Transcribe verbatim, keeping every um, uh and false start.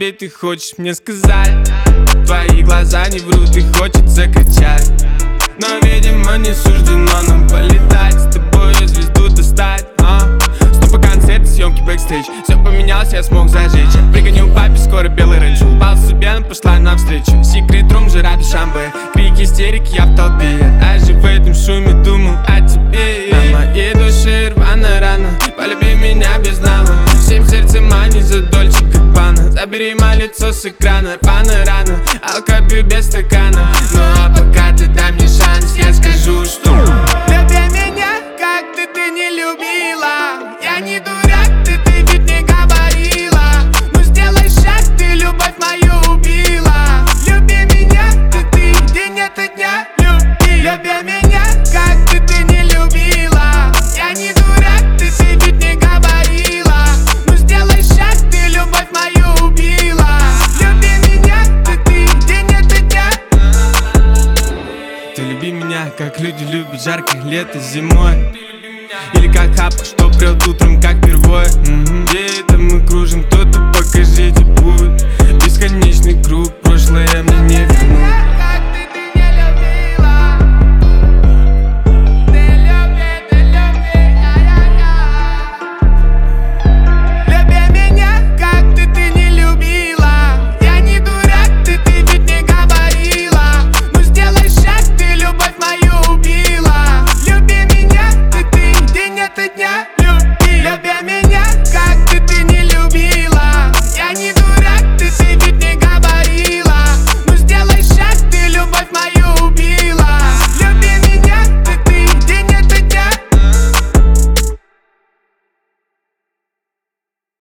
Эй, ты хочешь мне сказать? Твои глаза не врут, и хочется кричать. Но, видимо, не суждено нам полетать, с тобой звезду достать, а? Стопы, концерты, съемки, бэкстейдж. Все поменялось, я смог зажечь. Пригоню папе скоро белый рейндж. Упал себе, она пошла навстречу. Секрет рум, жира до шамбе. Крики, истерики, я в толпе. А же в этом шуме думал о тебе. На моей душе рваная рана. Полюби меня без навыка. Всем сердцем, а не за Дольче Габбана. Забери мое лицо с экрана. Рваная рана, алко пью без стакана. Ну а пока ты дай мне шанс, я скажу, что люби меня, как ты, ты не любила. Я не дурак, ты, ты ведь не говорила. Ну сделай шаг, ты любовь мою убила. Люби меня, ты, ты день ото дня люби. Люби меня, как ты, ты не любила. Я не дурак, ты, ты ведь не говорила. Ну сделай шаг, ты любовь мою убила. Люби меня, ты, ты день ото дня. Ты люби меня, как люди любят жаркое лето зимой. Или как хапка, что прет утром, как первое. м-м. Где это мы кружим, кто-то покажите путь. Бесконечный круг, прошлое мне не вернуть.